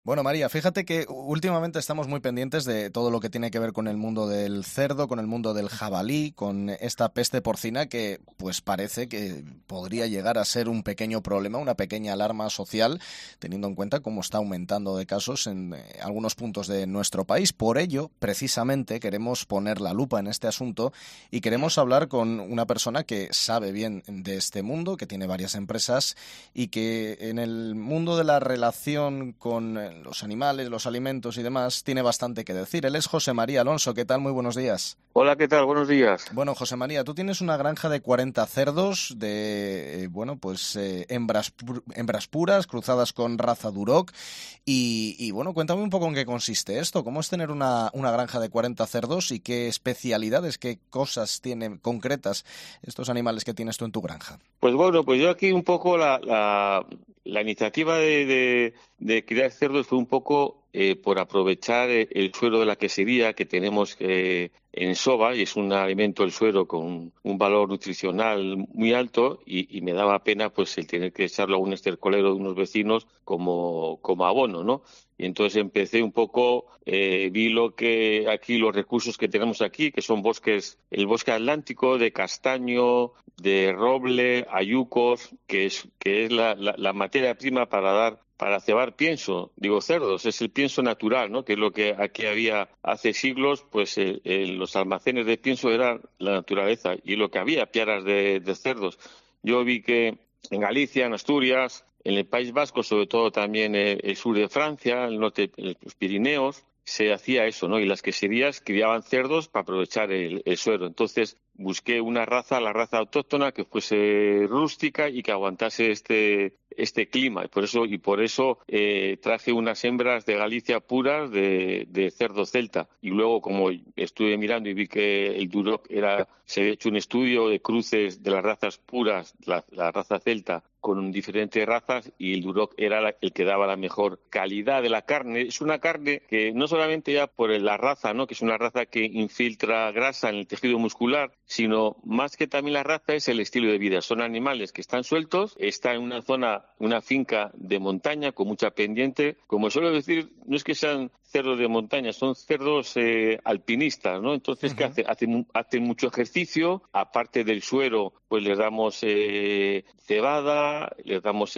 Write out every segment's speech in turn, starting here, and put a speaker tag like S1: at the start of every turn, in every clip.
S1: Bueno, María, fíjate que últimamente estamos muy pendientes de todo lo que tiene que ver con el mundo del cerdo, con el mundo del jabalí, con esta peste porcina que pues parece que podría llegar a ser un pequeño problema, una pequeña alarma social, teniendo en cuenta cómo está aumentando de casos en algunos puntos de nuestro país. Por ello, precisamente, queremos poner la lupa en este asunto y queremos hablar con una persona que sabe bien de este mundo, que tiene varias empresas y que en el mundo de la relación con los animales, los alimentos y demás tiene bastante que decir. Él es José María Alonso. ¿Qué tal? Muy buenos días.
S2: Hola, ¿qué tal? Buenos días.
S1: Bueno, José María, tú tienes una granja de 40 cerdos de, hembras puras cruzadas con raza Duroc bueno, cuéntame un poco en qué consiste esto. ¿Cómo es tener una granja de 40 cerdos y qué especialidades, qué cosas tienen concretas estos animales que tienes tú en tu granja?
S2: Pues bueno, pues yo aquí un poco la iniciativa de criar cerdos fue un poco por aprovechar el suero de la quesería que tenemos en Soba, y es un alimento, el suero, con un valor nutricional muy alto, y me daba pena pues el tener que echarlo a un estercolero de unos vecinos como abono, ¿no? Y entonces empecé un poco, vi lo que aquí, los recursos que tenemos aquí, que son bosques, el bosque atlántico de castaño, de roble, hayucos, que es la materia prima para cebar pienso, digo cerdos, es el pienso natural, ¿no? Que es lo que aquí había hace siglos, pues los almacenes de pienso eran la naturaleza, y lo que había, piaras de cerdos. Yo vi que en Galicia, en Asturias, en el País Vasco, sobre todo también el sur de Francia, el norte, los Pirineos, se hacía eso, ¿no? Y las queserías criaban cerdos para aprovechar el suero. Entonces busqué una raza, la raza autóctona, que fuese rústica y que aguantase este clima. Y por eso traje unas hembras de Galicia puras de cerdo celta. Y luego, como estuve mirando y vi que el Duroc se había hecho un estudio de cruces de las razas puras, la raza celta, con diferentes razas, y el Duroc era el que daba la mejor calidad de la carne. Es una carne que no solamente ya por la raza, ¿no? Que es una raza que infiltra grasa en el tejido muscular, sino más que también la raza es el estilo de vida. Son animales que están sueltos, están en una zona, una finca de montaña con mucha pendiente. Como suelo decir, no es que sean cerdos de montaña, son cerdos alpinistas, ¿no? Entonces, ¿qué
S1: Ujú.
S2: hace? Hacen mucho ejercicio, aparte del suero, pues les damos cebada, les damos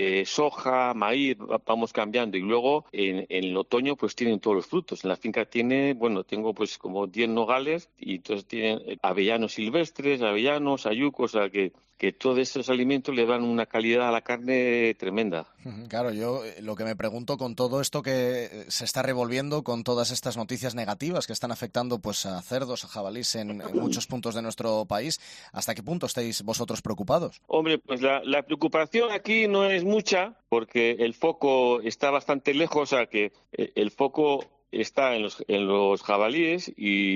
S2: soja, maíz, vamos cambiando. Y luego, en el otoño, pues tienen todos los frutos. En la finca tengo pues como 10 nogales, y entonces tienen avellanos silvestres, avellanos, hayucos, o sea que todos esos alimentos le dan una calidad a la carne tremenda.
S1: Ujú. Claro, yo lo que me pregunto con todo esto que se está revolviendo, con todas estas noticias negativas que están afectando pues a cerdos, a jabalís en muchos puntos de nuestro país, ¿hasta qué punto estáis vosotros preocupados?
S2: Hombre, pues la preocupación aquí no es mucha, porque el foco está bastante lejos, o sea que el foco está en los jabalíes,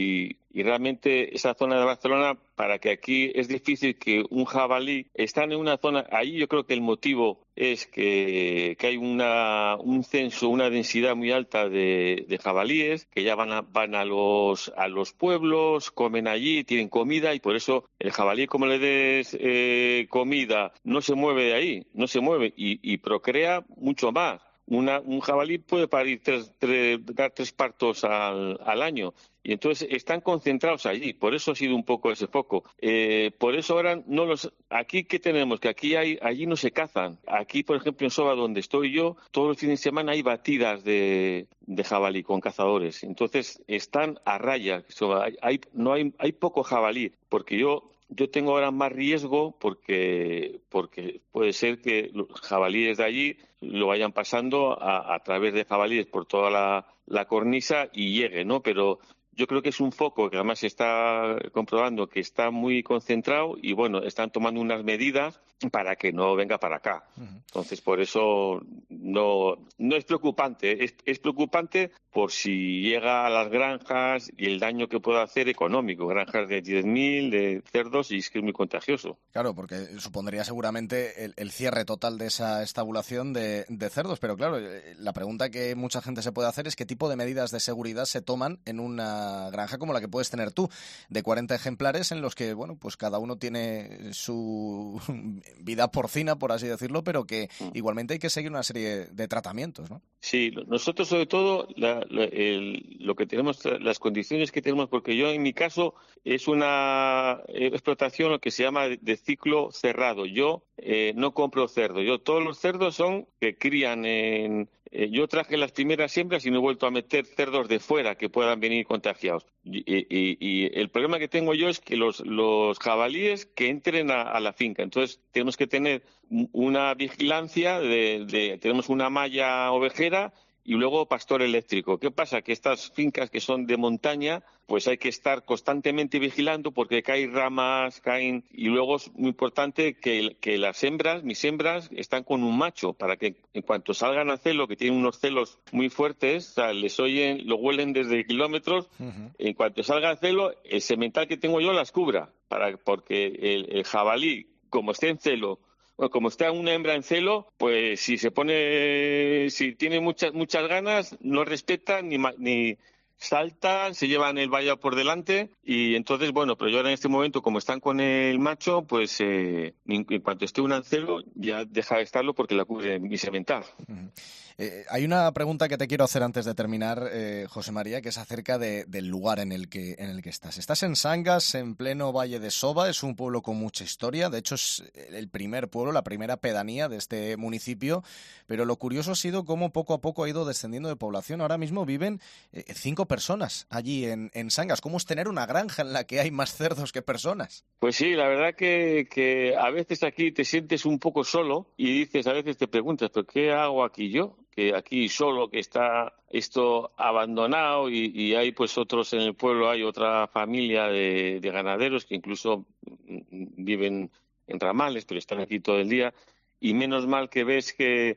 S2: y realmente esa zona de Barcelona, para que aquí es difícil que un jabalí están en una zona, ahí yo creo que el motivo es que hay un censo, una densidad muy alta de jabalíes que ya van a los pueblos, comen allí, tienen comida, y por eso el jabalí, como le des comida, no se mueve de ahí, no se mueve, y procrea mucho más. Un jabalí puede parir dar tres partos al año. Y entonces están concentrados allí, por eso ha sido un poco ese foco. Por eso ahora aquí ¿qué tenemos? Que allí no se cazan. Aquí, por ejemplo, en Soba, donde estoy yo, todos los fines de semana hay batidas de jabalí con cazadores. Entonces están a raya. Hay poco jabalí, porque yo tengo ahora más riesgo, porque puede ser que los jabalíes de allí lo vayan pasando a través de jabalíes por toda la cornisa y llegue, ¿no? Pero yo creo que es un foco que además se está comprobando que está muy concentrado, y bueno, están tomando unas medidas para que no venga para acá.
S1: Ujú.
S2: Entonces, por eso no es preocupante. Es preocupante por si llega a las granjas y el daño que pueda hacer económico. Granjas de 10.000 de cerdos, y es que es muy contagioso.
S1: Claro, porque supondría seguramente el cierre total de esa estabulación de cerdos, pero claro, la pregunta que mucha gente se puede hacer es qué tipo de medidas de seguridad se toman una granja como la que puedes tener tú, de 40 ejemplares en los que, bueno, pues cada uno tiene su vida porcina, por así decirlo, pero que igualmente hay que seguir una serie de tratamientos, ¿no?
S2: Sí, nosotros sobre todo lo que tenemos, las condiciones que tenemos, porque yo en mi caso es una explotación lo que se llama de ciclo cerrado. Yo no compro cerdo, yo todos los cerdos son que crían yo traje las primeras siembras y no he vuelto a meter cerdos de fuera que puedan venir contagiados. Y el problema que tengo yo es que los jabalíes que entren a la finca. Entonces tenemos que tener una vigilancia tenemos una malla ovejera y luego pastor eléctrico. ¿Qué pasa? Que estas fincas que son de montaña, pues hay que estar constantemente vigilando porque caen ramas, y luego es muy importante que las hembras, mis hembras, están con un macho para que en cuanto salgan a celo, que tienen unos celos muy fuertes, o sea, les oyen, lo huelen desde kilómetros, en cuanto salga a celo, el semental que tengo yo las cubra, porque el jabalí, como esté en celo, bueno, como está una hembra en celo, pues si tiene muchas ganas, no respeta ni saltan, se llevan el vallado por delante y entonces, bueno, pero yo ahora en este momento, como están con el macho, pues en cuanto esté una en celo, ya deja de estarlo porque la cubre mi semental.
S1: Hay una pregunta que te quiero hacer antes de terminar, José María, que es acerca del lugar en el que estás. Estás en Sangas, en pleno Valle de Soba, es un pueblo con mucha historia, de hecho es el primer pueblo, la primera pedanía de este municipio, pero lo curioso ha sido cómo poco a poco ha ido descendiendo de población. Ahora mismo viven 5 personas allí en Sangas. ¿Cómo es tener una granja en la que hay más cerdos que personas?
S2: Pues sí, la verdad que a veces aquí te sientes un poco solo y a veces te preguntas, ¿pero qué hago aquí yo? Que aquí solo, que está esto abandonado y hay pues otros en el pueblo, hay otra familia de ganaderos que incluso viven en ramales, pero están aquí todo el día. Y menos mal que ves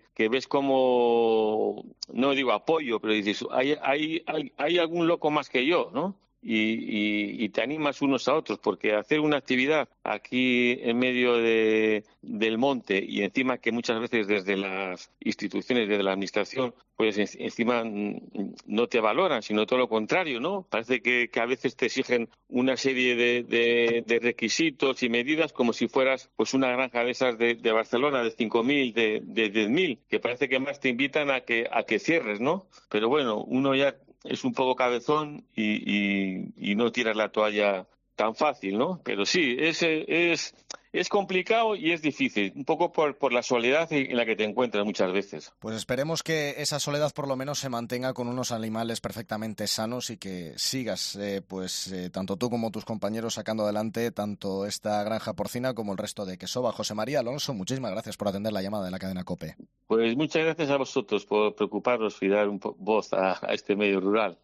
S2: como, no digo apoyo, pero dices, hay algún loco más que yo, ¿no? Y te animas unos a otros, porque hacer una actividad aquí en medio del monte y encima que muchas veces desde las instituciones, desde la administración, pues encima no te valoran, sino todo lo contrario, ¿no? Parece que a veces te exigen una serie de requisitos y medidas como si fueras pues una granja de esas de Barcelona, de 5.000, de 10.000, que parece que más te invitan a que cierres, ¿no? Pero bueno, uno ya es un poco cabezón y no tiras la toalla tan fácil, ¿no? Pero sí, es complicado y es difícil, un poco por la soledad en la que te encuentras muchas veces.
S1: Pues esperemos que esa soledad por lo menos se mantenga con unos animales perfectamente sanos y que sigas, tanto tú como tus compañeros sacando adelante tanto esta granja porcina como el resto de Quesoba. José María Alonso, muchísimas gracias por atender la llamada de la cadena COPE.
S2: Pues muchas gracias a vosotros por preocuparos y dar voz a este medio rural.